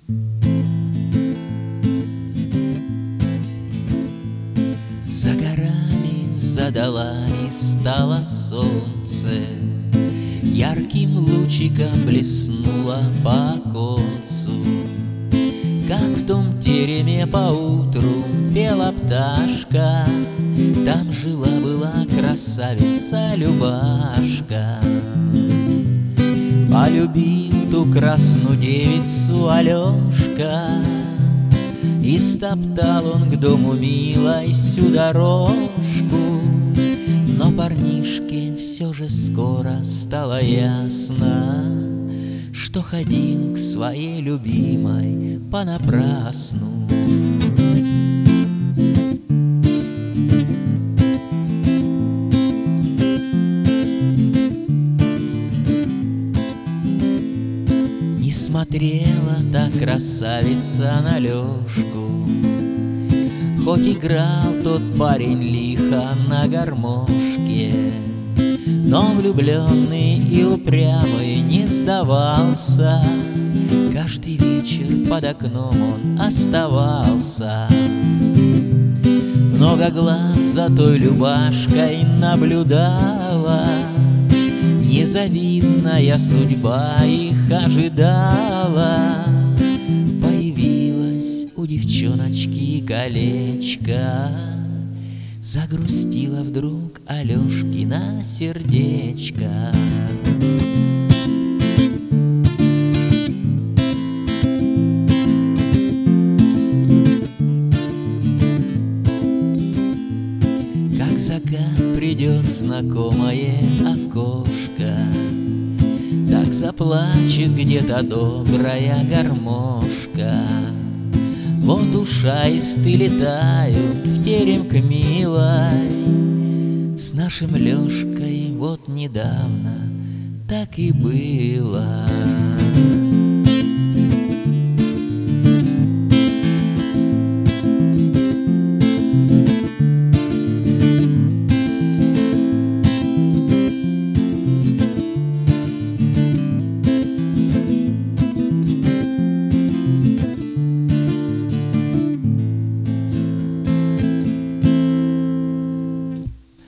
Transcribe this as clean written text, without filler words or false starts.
За горами, за долами встало солнце, ярким лучиком блеснуло по оконцу. Как в том тереме поутру пела пташка, там жила-была красавица Любашка. Полюбил ту красную девицу Алешка, и стоптал он к дому милой всю дорожку. Но парнишке все же скоро стало ясно, что ходил к своей любимой понапрасну. Не смотрела та красавица на Лёшку, хоть играл тот парень лихо на гармошке, но влюбленный и упрямый не сдавался. Каждый вечер под окном он оставался. Много глаз за той Любашкой наблюдала, незавидная судьба их ожидала. Появилось у девчоночки колечко, загрустила вдруг Алешкина сердечко. Как закат придет в знакомое окошко, так заплачет где-то добрая гармошка. Вот ушаисты летают в терем к милой, с нашим Лёшкой вот недавно так и было.